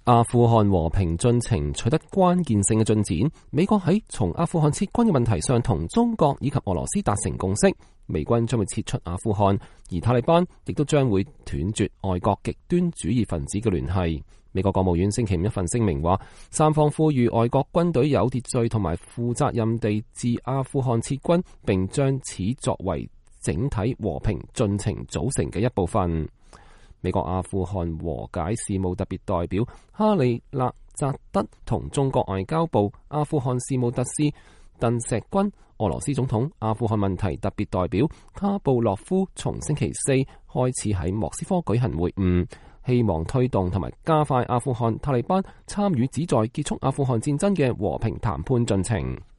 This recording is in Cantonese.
阿富汗和平進程取得關鍵性嘅進展，美國喺從阿富汗撤軍嘅問題上同中國以及俄羅斯達成共識，美軍將會撤出阿富汗，而塔利班亦都將會斷絕外國極端主義分子嘅聯繫。美國國務院星期五一份聲明話，三方呼籲外國軍隊有秩序同埋負責任地自阿富汗撤軍，並將此作為整體和平進程組成嘅一部分。美國阿富汗和解事務特別代表哈利勒扎德同中國外交部阿富汗事務特使鄧錫軍、俄羅斯總統阿富汗問題特別代表卡布洛夫從星期四開始喺莫斯科舉行會晤，希望推動同埋加快阿富汗塔利班參與旨在結束阿富汗戰爭嘅和平談判進程。